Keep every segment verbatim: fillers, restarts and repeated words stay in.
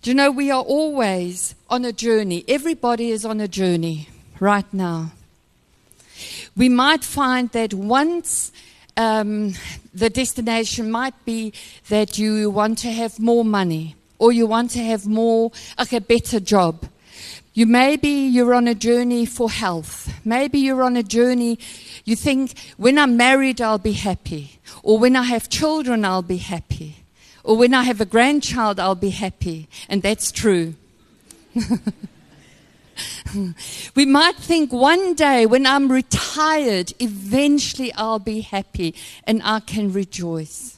Do you know, we are always on a journey. Everybody is on a journey right now. We might find that once um, the destination might be that you want to have more money, or you want to have more, like a better job. You maybe you're on a journey for health. Maybe you're on a journey, you think, when I'm married, I'll be happy. Or when I have children, I'll be happy. Or when I have a grandchild, I'll be happy. And that's true. We might think one day when I'm retired, eventually I'll be happy and I can rejoice.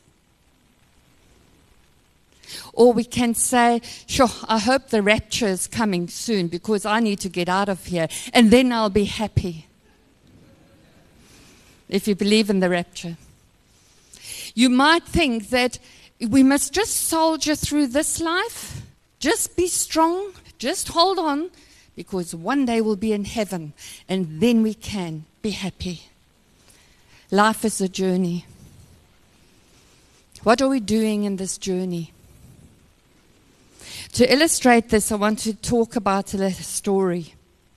Or we can say, sure, I hope the rapture is coming soon because I need to get out of here and then I'll be happy. If you believe in the rapture. You might think that we must just soldier through this life, just be strong, just hold on, because one day we'll be in heaven and then we can be happy. Life is a journey. What are we doing in this journey? To illustrate this, I want to talk about a little story.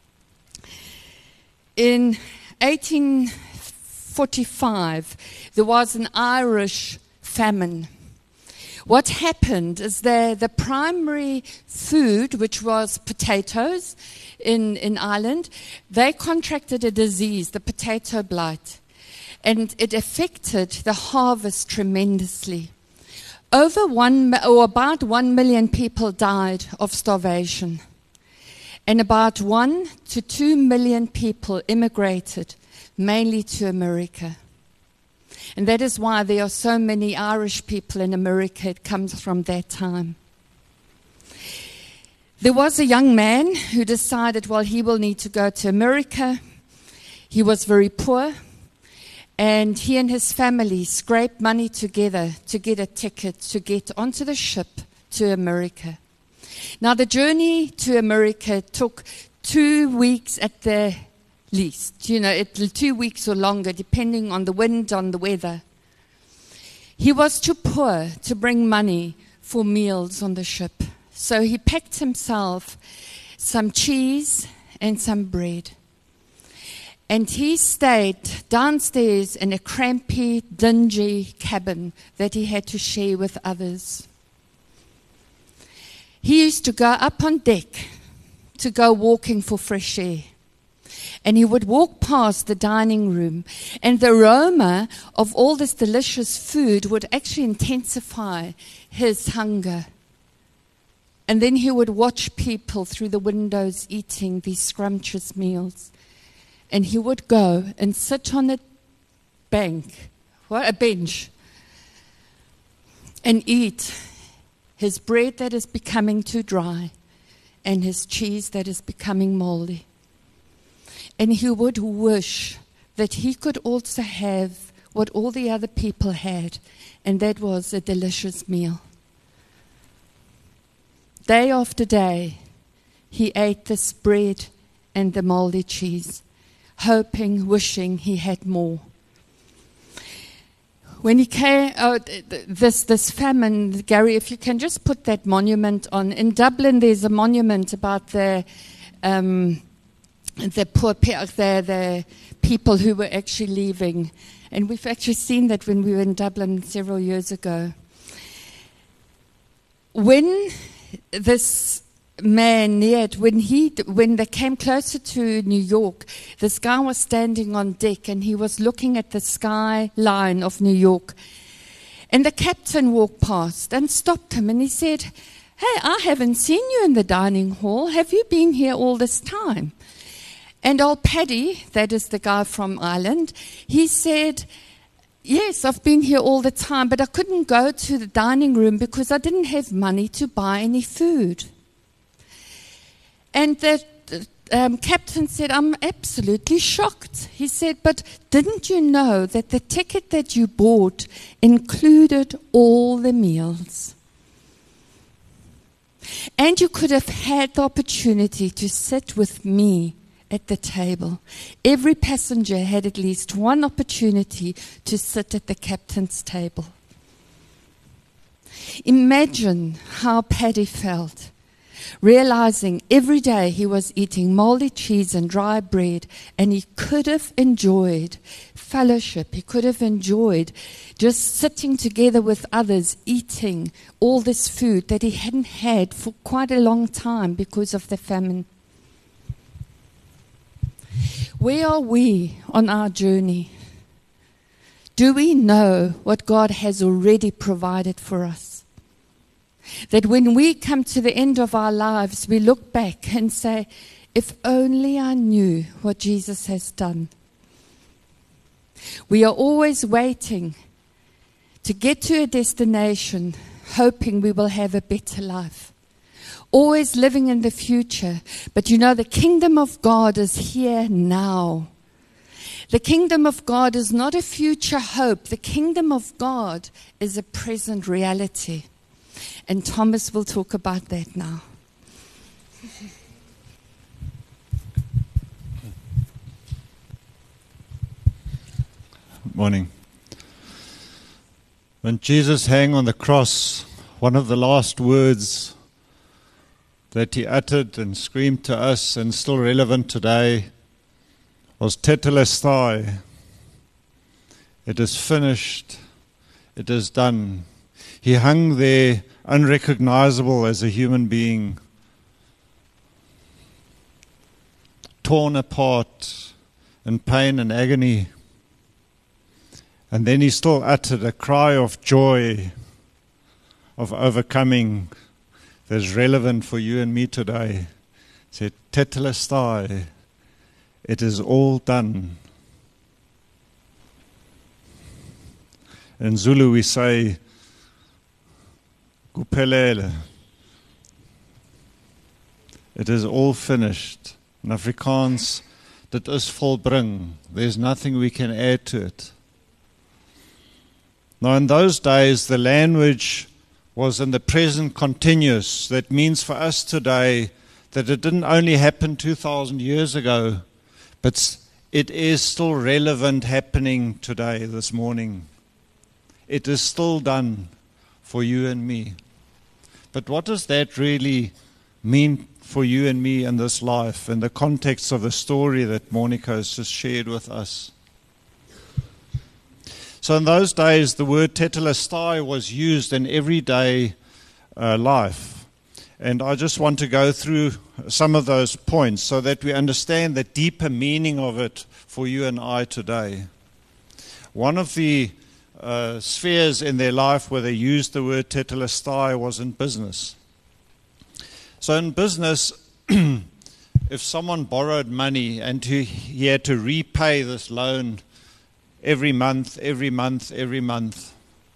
In eighteen forty-five, there was an Irish famine. What happened is that the primary food, which was potatoes in, in Ireland, they contracted a disease, the potato blight, and it affected the harvest tremendously. Over one, or about one million people died of starvation, and about one to two million people immigrated, mainly to America. And that is why there are so many Irish people in America. It comes from that time. There was a young man who decided, well, he will need to go to America. He was very poor. And he and his family scraped money together to get a ticket to get onto the ship to America. Now, the journey to America took two weeks at the least, you know, it, two weeks or longer, depending on the wind, on the weather. He was too poor to bring money for meals on the ship. So he packed himself some cheese and some bread. And he stayed downstairs in a crampy, dingy cabin that he had to share with others. He used to go up on deck to go walking for fresh air. And he would walk past the dining room, and the aroma of all this delicious food would actually intensify his hunger. And then he would watch people through the windows eating these scrumptious meals. And he would go and sit on a bank, what, a bench, and eat his bread that is becoming too dry and his cheese that is becoming moldy. And he would wish that he could also have what all the other people had, and that was a delicious meal. Day after day, he ate this bread and the moldy cheese, hoping, wishing he had more. When he came, oh, this this famine, Gary, if you can just put that monument on. In Dublin, there's a monument about the um, the poor, the, the people who were actually leaving. And we've actually seen that when we were in Dublin several years ago. When this man neared, when he, when they came closer to New York, this guy was standing on deck and he was looking at the skyline of New York. And the captain walked past and stopped him and he said, "Hey, I haven't seen you in the dining hall. Have you been here all this time?" And old Paddy, that is the guy from Ireland, he said, "Yes, I've been here all the time, but I couldn't go to the dining room because I didn't have money to buy any food." And the um, captain said, "I'm absolutely shocked." He said, "But didn't you know that the ticket that you bought included all the meals? And you could have had the opportunity to sit with me at the table." Every passenger had at least one opportunity to sit at the captain's table. Imagine how Paddy felt realizing every day he was eating moldy cheese and dry bread, and he could have enjoyed fellowship. He could have enjoyed just sitting together with others, eating all this food that he hadn't had for quite a long time because of the famine. Where are we on our journey? Do we know what God has already provided for us? That when we come to the end of our lives, we look back and say, if only I knew what Jesus has done. We are always waiting to get to a destination, hoping we will have a better life. Always living in the future. But you know, the kingdom of God is here now. The kingdom of God is not a future hope. The kingdom of God is a present reality. And Thomas will talk about that now. Good morning. When Jesus hung on the cross, one of the last words that he uttered and screamed to us, and still relevant today, was tetelestai. It is finished. It is done. He hung there unrecognizable as a human being, torn apart in pain and agony. And then he still uttered a cry of joy, of overcoming, that's relevant for you and me today. He said, tetelestai, it is all done. In Zulu we say, kuphelele. It is all finished. In Afrikaans, dit is volbring. There's nothing we can add to it. Now in those days, the language was in the present continuous. That means for us today that it didn't only happen two thousand years ago, but it is still relevant happening today, this morning. It is still done for you and me. But what does that really mean for you and me in this life, in the context of the story that Monica has just shared with us? So in those days, the word tetelestai was used in everyday uh, life. And I just want to go through some of those points so that we understand the deeper meaning of it for you and I today. One of the uh, spheres in their life where they used the word tetelestai was in business. So in business, if someone borrowed money and he, he had to repay this loan every month, every month, every month,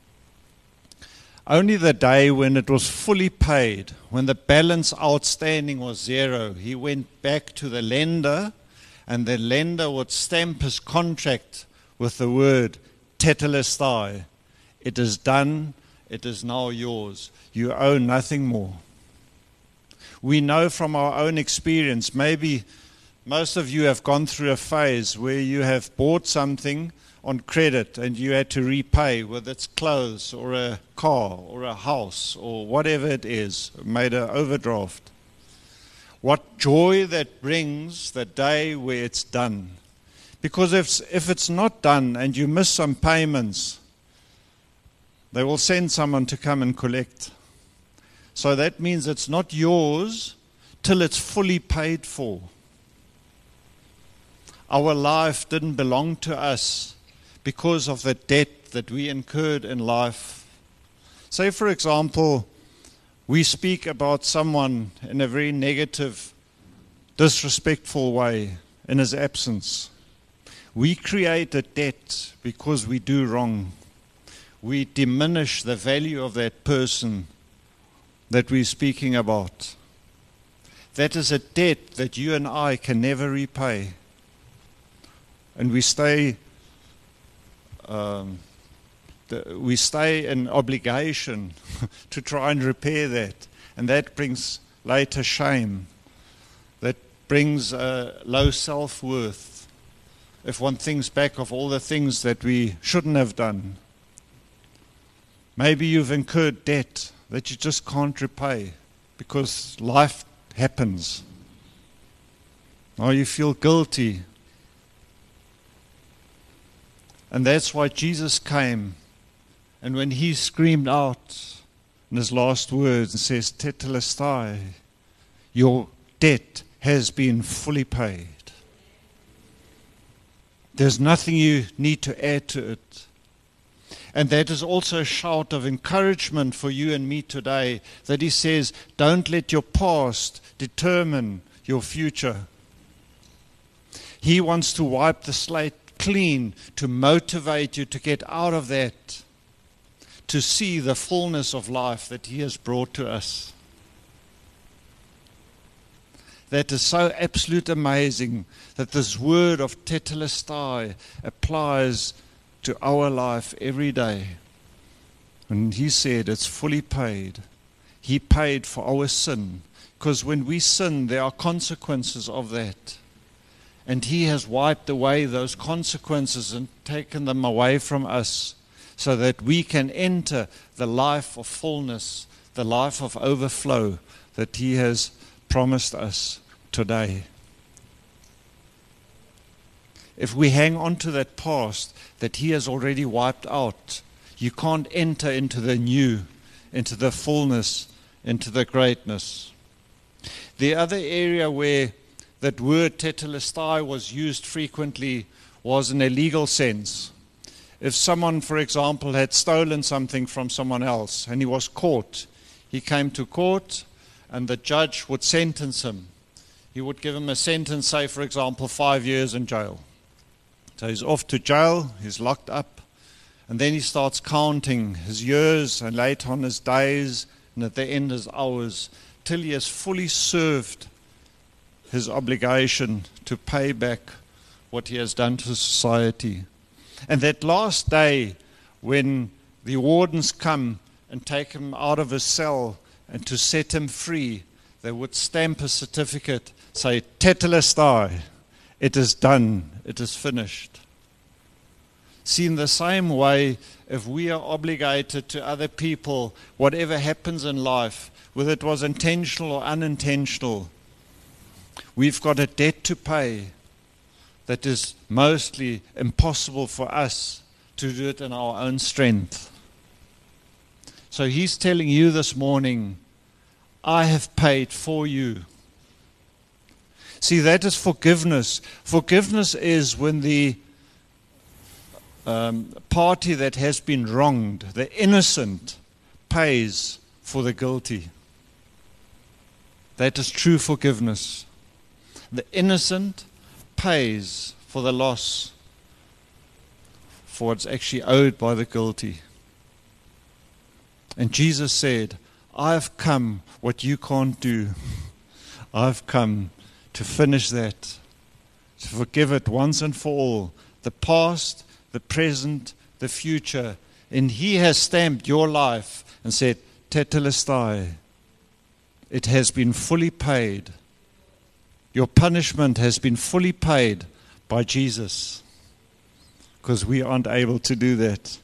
only the day when it was fully paid, when the balance outstanding was zero, he went back to the lender, and the lender would stamp his contract with the word tetelestai. It is done, it is now yours. You owe nothing more. We know from our own experience, maybe most of you have gone through a phase where you have bought something on credit and you had to repay, whether it's clothes or a car or a house or whatever it is, made an overdraft. What joy that brings the day where it's done. Because if, if it's not done and you miss some payments, they will send someone to come and collect. So that means it's not yours till it's fully paid for. Our life didn't belong to us because of the debt that we incurred in life. Say, for example, we speak about someone in a very negative, disrespectful way in his absence. We create a debt because we do wrong. We diminish the value of that person that we're speaking about. That is a debt that you and I can never repay. And we stay um, the, we stay in obligation to try and repair that. And that brings later shame. That brings uh, low self-worth. If one thinks back of all the things that we shouldn't have done. Maybe you've incurred debt that you just can't repay because life happens. Now you feel guilty. And that's why Jesus came. And when he screamed out in his last words and says, Tetelestai, your debt has been fully paid. There's nothing you need to add to it. And that is also a shout of encouragement for you and me today, that he says, don't let your past determine your future. He wants to wipe the slate clean, to motivate you to get out of that, to see the fullness of life that he has brought to us. That is so absolute amazing that this word of Tetelestai applies to our life every day. And he said it's fully paid. He paid for our sin. Because when we sin, there are consequences of that. And he has wiped away those consequences and taken them away from us, so that we can enter the life of fullness, the life of overflow that he has promised us today. If we hang on to that past that he has already wiped out, you can't enter into the new, into the fullness, into the greatness. The other area where that word Tetelestai was used frequently was in a legal sense. If someone, for example, had stolen something from someone else and he was caught, he came to court and the judge would sentence him. He would give him a sentence, say, for example, five years in jail. So he's off to jail, he's locked up, and then he starts counting his years and later on his days, and at the end his hours, till he has fully served his obligation to pay back what he has done to society. And that last day when the wardens come and take him out of his cell and to set him free, they would stamp a certificate, say, Tetelestai, it is done, it is finished. See, in the same way, if we are obligated to other people, whatever happens in life, whether it was intentional or unintentional, we've got a debt to pay that is mostly impossible for us to do it in our own strength. So he's telling you this morning, I have paid for you. See, that is forgiveness. Forgiveness is when the um, party that has been wronged, the innocent, pays for the guilty. That is true forgiveness. The innocent pays for the loss, for what's actually owed by the guilty. And Jesus said, I've come what you can't do. I've come to finish that, to forgive it once and for all, the past, the present, the future. And he has stamped your life and said, Tetelestai, it has been fully paid. Your punishment has been fully paid by Jesus, because we aren't able to do that.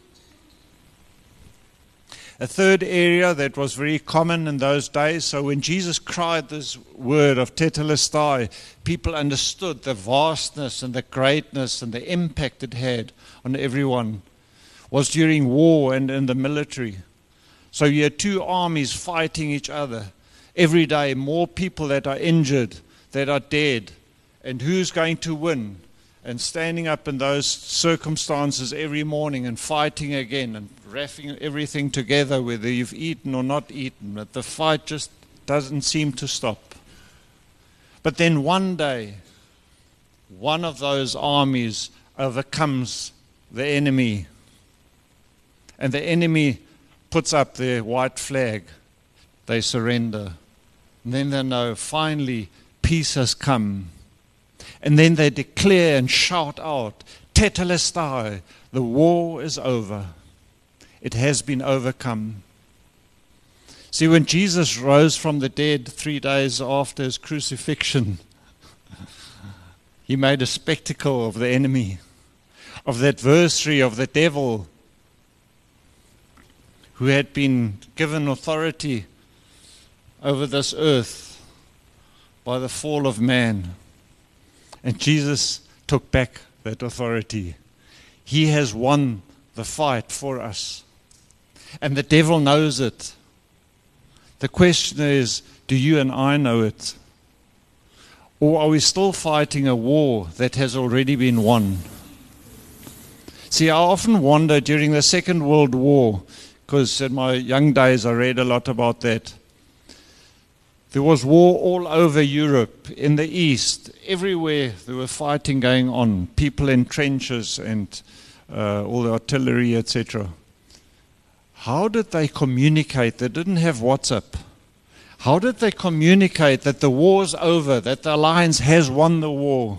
A third area that was very common in those days, so when Jesus cried this word of Tetelestai, people understood the vastness and the greatness and the impact it had on everyone, was during war and in the military. So you had two armies fighting each other. Every day, more people that are injured, that are dead, and who's going to win? And standing up in those circumstances every morning and fighting again and wrapping everything together, whether you've eaten or not eaten, but the fight just doesn't seem to stop. But then one day, one of those armies overcomes the enemy, and the enemy puts up their white flag. They surrender. And then they know, finally, peace has come. And then they declare and shout out, Tetelestai, the war is over. It has been overcome. See, when Jesus rose from the dead three days after his crucifixion, he made a spectacle of the enemy, of the adversary, of the devil, who had been given authority over this earth. by the fall of man. And Jesus took back that authority. He has won the fight for us. And the devil knows it. The question is, do you and I know it? Or are we still fighting a war that has already been won? See, I often wonder during the Second World War, because in my young days I read a lot about that. There was war all over Europe, in the East, everywhere there were fighting going on, people in trenches and uh, all the artillery, et cetera. How did they communicate? They didn't have WhatsApp. How did they communicate that the war's over, that the Alliance has won the war?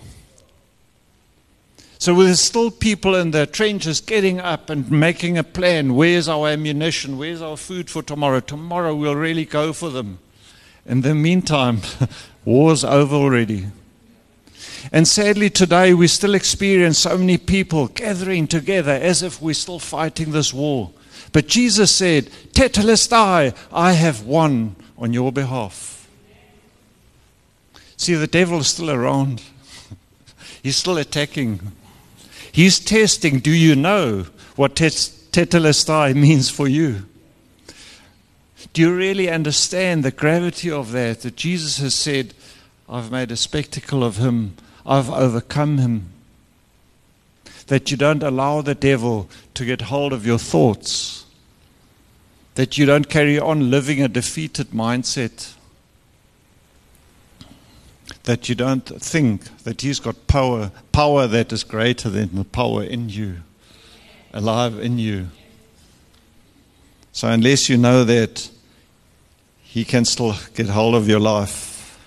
So there's still people in the trenches getting up and making a plan. Where's our ammunition? Where's our food for tomorrow? Tomorrow we'll really go for them. In the meantime, war's over already. And sadly today we still experience so many people gathering together as if we're still fighting this war. But Jesus said, Tetelestai, I have won on your behalf. See, the devil is still around. He's still attacking. He's testing, do you know what Tetelestai means for you? Do you really understand the gravity of that? That Jesus has said, I've made a spectacle of him. I've overcome him. That you don't allow the devil to get hold of your thoughts. That you don't carry on living a defeated mindset. That you don't think that he's got power, power that is greater than the power in you, alive in you. So unless you know that, he can still get hold of your life.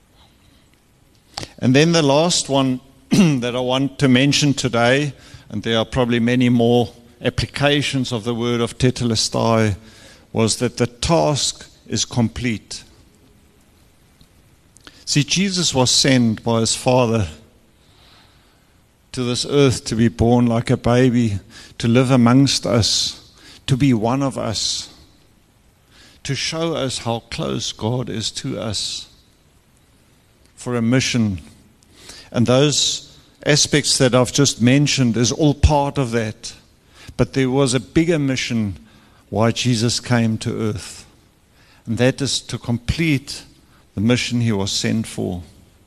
And then the last one that I want to mention today, and there are probably many more applications of the word of Tetelestai, was that the task is complete. See, Jesus was sent by his Father to this earth to be born like a baby, to live amongst us, to be one of us, to show us how close God is to us for a mission. And those aspects that I've just mentioned is all part of that. But there was a bigger mission why Jesus came to earth. And that is to complete the mission he was sent for.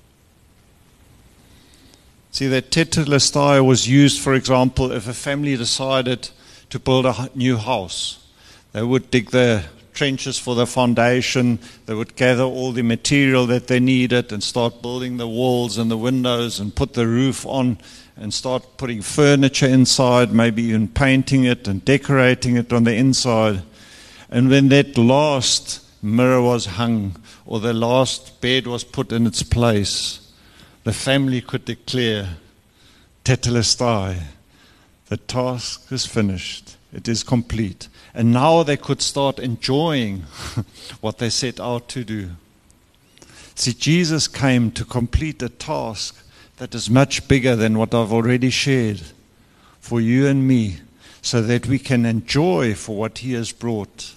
See, that Tetelestai was used, for example, if a family decided to build a new house. They would dig the trenches for the foundation. They would gather all the material that they needed and start building the walls and the windows and put the roof on and start putting furniture inside, maybe even painting it and decorating it on the inside. And when that last mirror was hung or the last bed was put in its place, the family could declare, Tetelestai, the task is finished. It is complete. And now they could start enjoying what they set out to do. See, Jesus came to complete a task that is much bigger than what I've already shared for you and me, so that we can enjoy for what he has brought.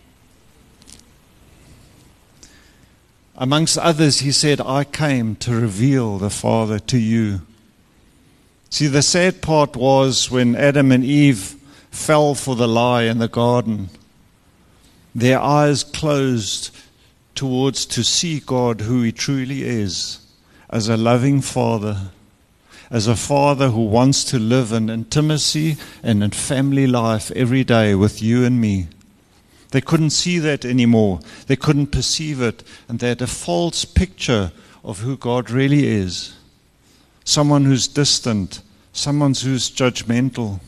Amongst others, he said, I came to reveal the Father to you. See, the sad part was when Adam and Eve fell for the lie in the garden. Their eyes closed towards to see God who he truly is, as a loving Father, as a Father who wants to live in intimacy and in family life every day with you and me. They couldn't see that anymore. They couldn't perceive it, and they had a false picture of who God really is. Someone who's distant, someone who's judgmental,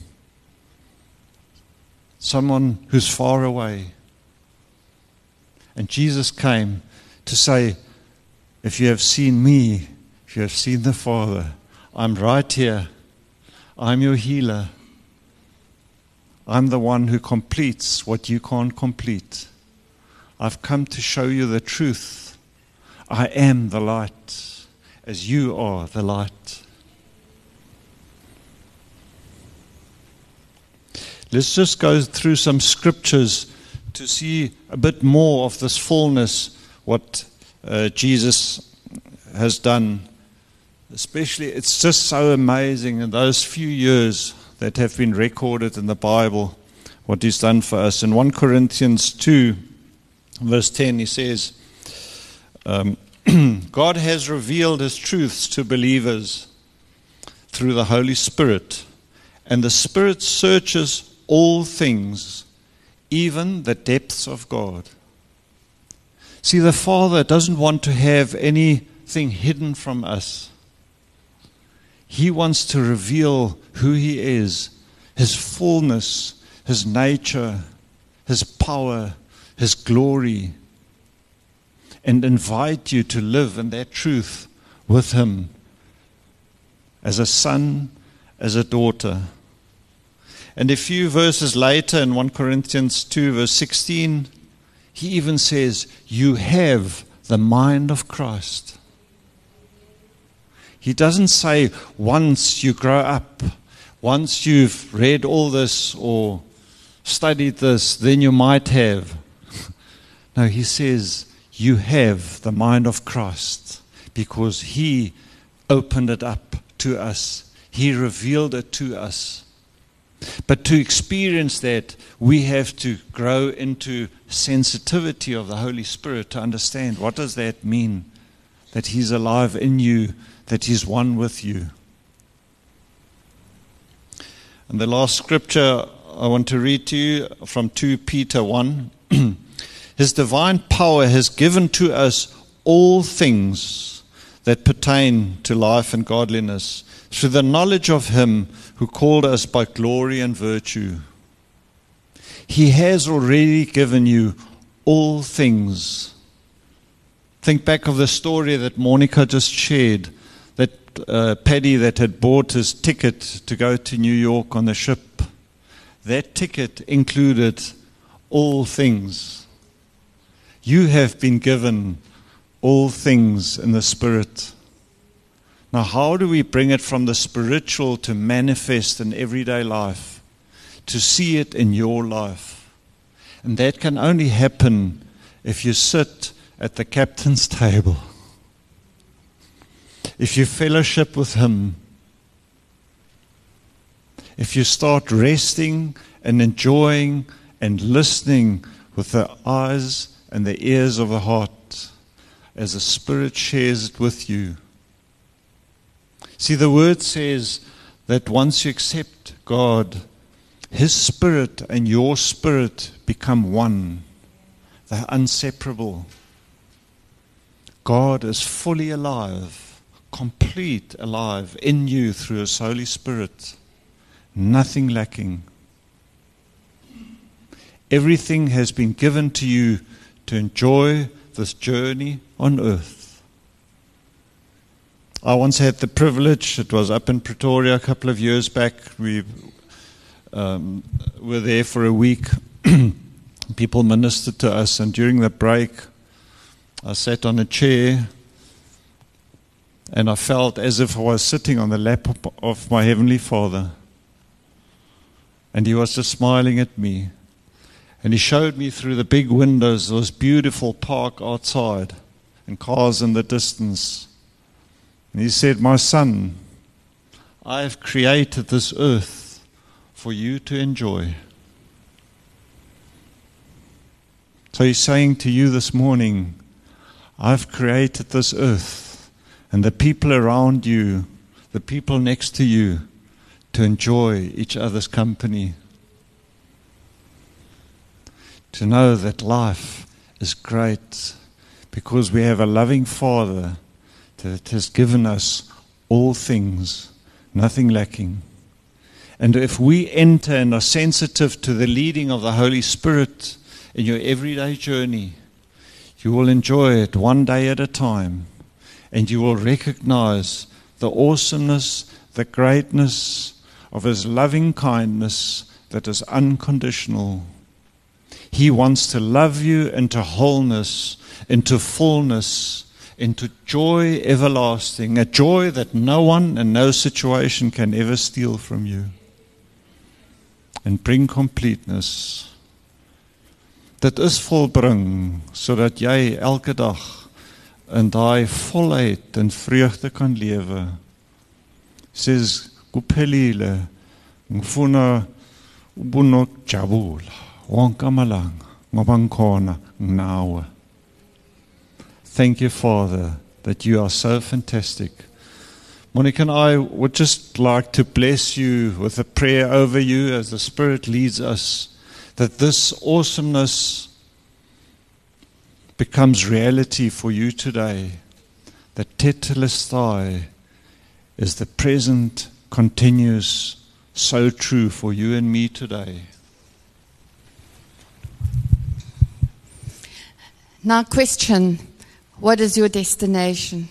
someone who's far away. And Jesus came to say, if you have seen me, if you have seen the Father, I'm right here. I'm your healer. I'm the one who completes what you can't complete. I've come to show you the truth. I am the light, as you are the light. Let's just go through some scriptures to see a bit more of this fullness, what uh, Jesus has done, especially, it's just so amazing in those few years that have been recorded in the Bible, what He's done for us. In First Corinthians two, verse ten, he says, um, God has revealed His truths to believers through the Holy Spirit, and the Spirit searches all things, even the depths of God. See, the Father doesn't want to have anything hidden from us. He wants to reveal who He is, His fullness, His nature, His power, His glory, and invite you to live in that truth with Him as a son, as a daughter. And a few verses later in First Corinthians two, verse sixteen, he even says, you have the mind of Christ. He doesn't say, once you grow up, once you've read all this or studied this, then you might have. No, he says, you have the mind of Christ because He opened it up to us. He revealed it to us. But to experience that, we have to grow into sensitivity of the Holy Spirit to understand what does that mean, that He's alive in you, that He's one with you. And the last scripture I want to read to you from Second Peter one. His divine power has given to us all things that pertain to life and godliness through the knowledge of Him who called us by glory and virtue. He has already given you all things. Think back of the story that Monica just shared, that uh, Paddy that had bought his ticket to go to New York on the ship. That ticket included all things. You have been given all things in the Spirit. Now, how do we bring it from the spiritual to manifest in everyday life, to see it in your life? And that can only happen if you sit at the captain's table, if you fellowship with Him, if you start resting and enjoying and listening with the eyes and the ears of the heart as the Spirit shares it with you. See, the Word says that once you accept God, His Spirit and your spirit become one. They're inseparable. God is fully alive, complete alive in you through His Holy Spirit. Nothing lacking. Everything has been given to you to enjoy this journey on earth. I once had the privilege, it was up in Pretoria a couple of years back, we um, were there for a week. People ministered to us, and during the break I sat on a chair and I felt as if I was sitting on the lap of my Heavenly Father. And He was just smiling at me. And He showed me through the big windows this beautiful park outside and cars in the distance. And He said, my son, I have created this earth for you to enjoy. So He's saying to you this morning, I've created this earth and the people around you, the people next to you, to enjoy each other's company. To know that life is great because we have a loving Father that has given us all things, nothing lacking. And if we enter and are sensitive to the leading of the Holy Spirit in your everyday journey, you will enjoy it one day at a time, and you will recognize the awesomeness, the greatness of His loving kindness that is unconditional. He wants to love you into wholeness, into fullness, into joy everlasting, a joy that no one and no situation can ever steal from you, and bring completeness. Dit is volbring, sodat jy elke dag in daai volheid en vreugde kan lewe. Says kuphelile ngifuna ubunokujabula wonke amalanga ngoba ngikhona nawe. Thank you, Father, that you are so fantastic. Monica and I would just like to bless you with a prayer over you as the Spirit leads us, that this awesomeness becomes reality for you today, that Tetelestai is the present, continuous, so true for you and me today. Now question, what is your destination?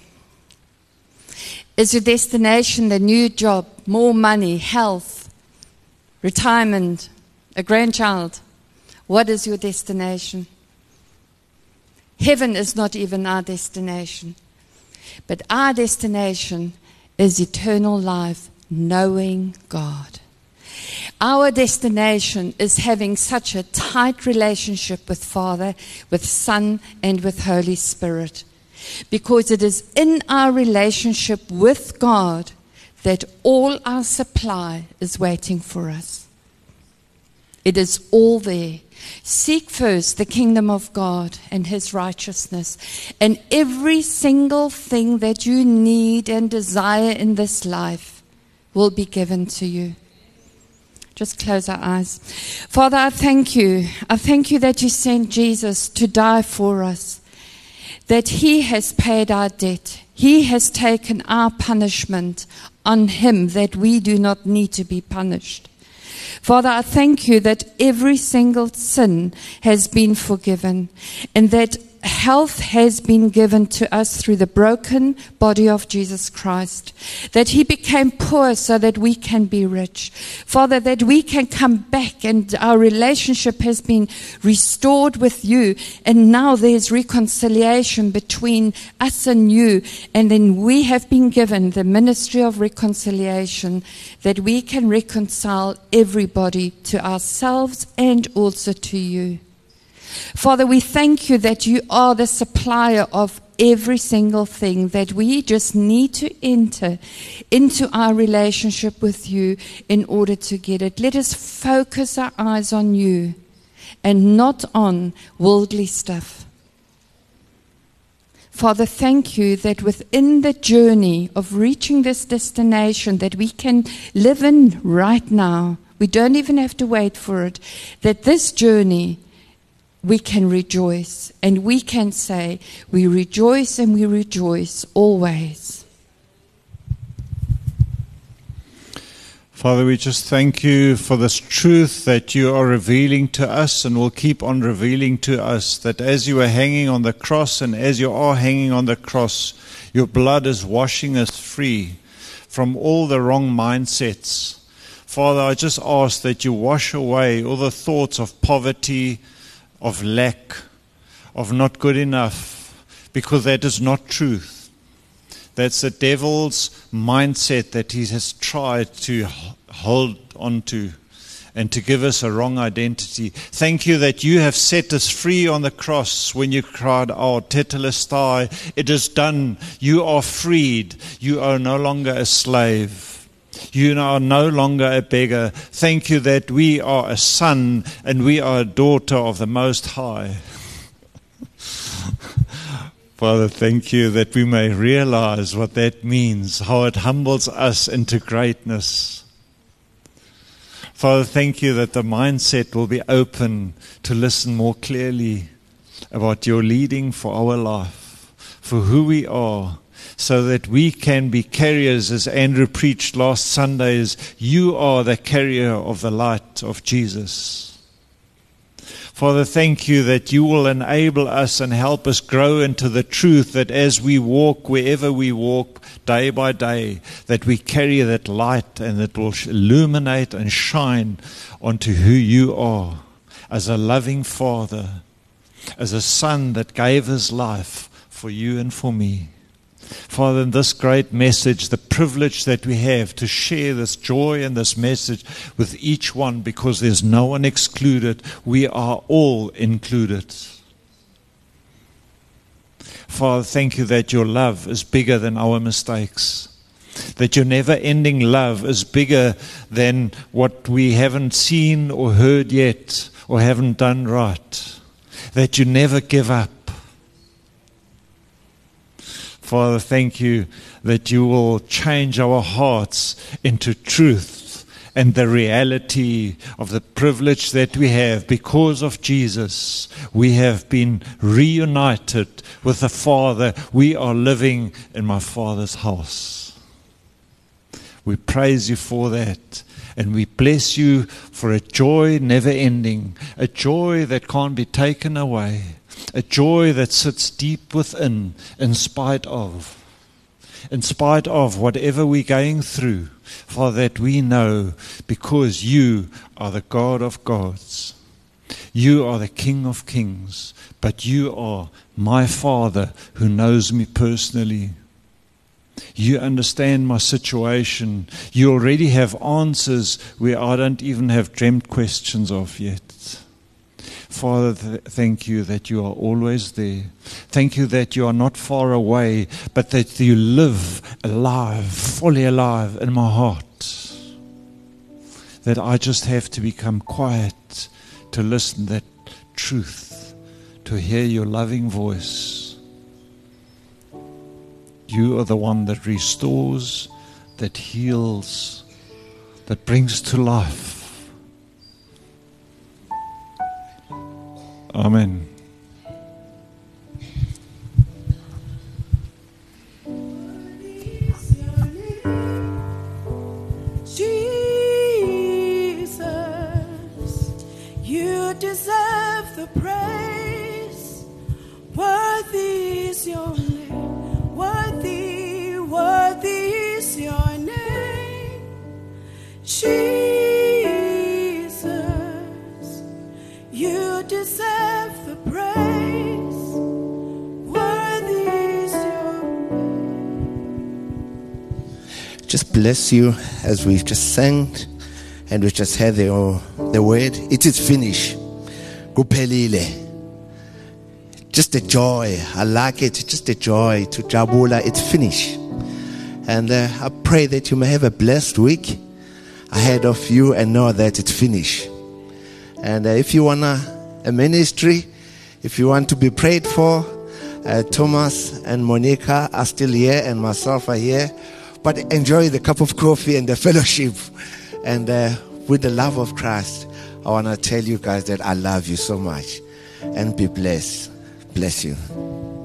Is your destination the new job, more money, health, retirement, a grandchild? What is your destination? Heaven is not even our destination. But our destination is eternal life, knowing God. Our destination is having such a tight relationship with Father, with Son, and with Holy Spirit. Because it is in our relationship with God that all our supply is waiting for us. It is all there. Seek first the kingdom of God and His righteousness, and every single thing that you need and desire in this life will be given to you. Just close our eyes. Father, I thank you. I thank you that you sent Jesus to die for us, that He has paid our debt. He has taken our punishment on Him, that we do not need to be punished. Father, I thank you that every single sin has been forgiven, and that health has been given to us through the broken body of Jesus Christ, that He became poor so that we can be rich. Father, that we can come back and our relationship has been restored with you, and now there's reconciliation between us and you, and then we have been given the ministry of reconciliation, that we can reconcile everybody to ourselves and also to you. Father, we thank you that you are the supplier of every single thing, that we just need to enter into our relationship with you in order to get it. Let us focus our eyes on you and not on worldly stuff. Father, thank you that within the journey of reaching this destination that we can live in right now, we don't even have to wait for it, that this journey we can rejoice, and we can say, we rejoice and we rejoice always. Father, we just thank you for this truth that you are revealing to us and will keep on revealing to us, that as you are hanging on the cross and as you are hanging on the cross, your blood is washing us free from all the wrong mindsets. Father, I just ask that you wash away all the thoughts of poverty, of lack, of not good enough, because that is not truth. That's the devil's mindset that he has tried to hold on to and to give us a wrong identity. Thank you that you have set us free on the cross when you cried out, Tetelestai, it is done. You are freed. You are no longer a slave. You are no longer a beggar. Thank you that we are a son and we are a daughter of the Most High. Father, thank you that we may realize what that means, how it humbles us into greatness. Father, thank you that the mindset will be open to listen more clearly about your leading for our life, for who we are, so that we can be carriers, as Andrew preached last Sundays. You are the carrier of the light of Jesus. Father, thank you that you will enable us and help us grow into the truth that as we walk, wherever we walk, day by day, that we carry that light and that will illuminate and shine onto who you are as a loving Father, as a Son that gave his life for you and for me. Father, in this great message, the privilege that we have to share this joy and this message with each one, because there's no one excluded. We are all included. Father, thank you that your love is bigger than our mistakes. That your never-ending love is bigger than what we haven't seen or heard yet or haven't done right. That you never give up. Father, thank you that you will change our hearts into truth and the reality of the privilege that we have. Because of Jesus, we have been reunited with the Father. We are living in my Father's house. We praise you for that, and we bless you for a joy never ending, a joy that can't be taken away, a joy that sits deep within in spite of, in spite of whatever we're going through, for that we know because you are the God of gods. You are the King of kings, but you are my Father who knows me personally. You understand my situation. You already have answers where I don't even have dreamt questions of yet. Father, th- thank you that you are always there. Thank you that you are not far away, but that you live alive, fully alive in my heart. That I just have to become quiet to listen to that truth, to hear your loving voice. You are the one that restores, that heals, that brings to life. Amen. Jesus, you deserve the praise. Worthy is your name. Worthy, worthy is your name, Jesus. You deserve the praise. Worthy is your name. Just bless you as we've just sang and we just had the, the word. It is finished. Kuphelile. Just a joy. I like it. Just a joy to Jabula. It's finished. And uh, I pray that you may have a blessed week ahead of you and know that it's finished. And uh, if you want a, a ministry, if you want to be prayed for, uh, Thomas and Monica are still here and myself are here. But enjoy the cup of coffee and the fellowship. And uh, with the love of Christ, I want to tell you guys that I love you so much. And be blessed. Bless you.